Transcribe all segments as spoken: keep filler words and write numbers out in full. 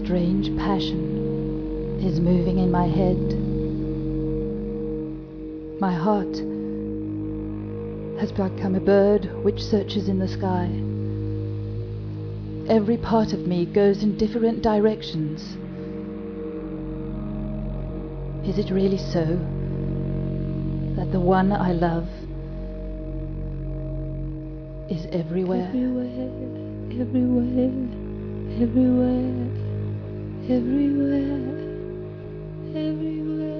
strange passion is moving in my head. My heart has become a bird which searches in the sky. Every part of me goes in different directions. Is it really so that the one I love is everywhere? Everywhere, everywhere, everywhere, everywhere, everywhere.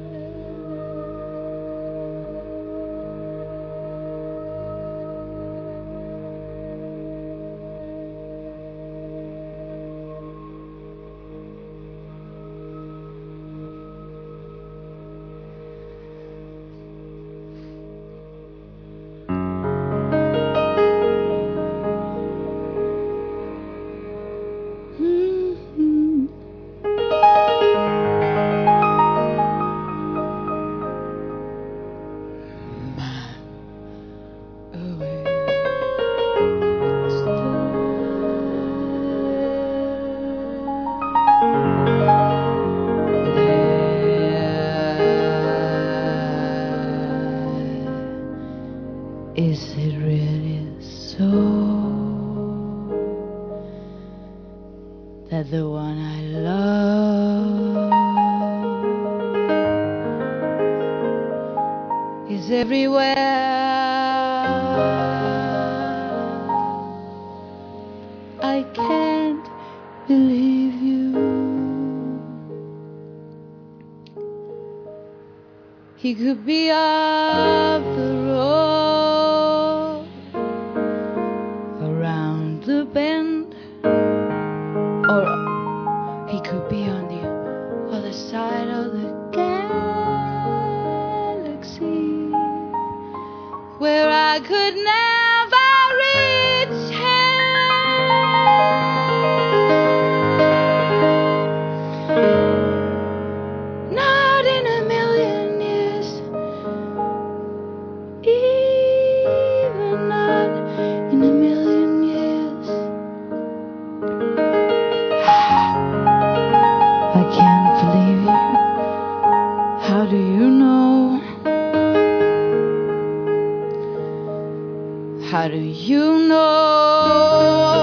Is it really so that the one I love is everywhere? I can't believe you. He could be up the road, around the bend, or he could be on the other side of the galaxy, where I could never reach him. Not in a million years, even not in a million years. I can't believe you. How do you know? How do you know?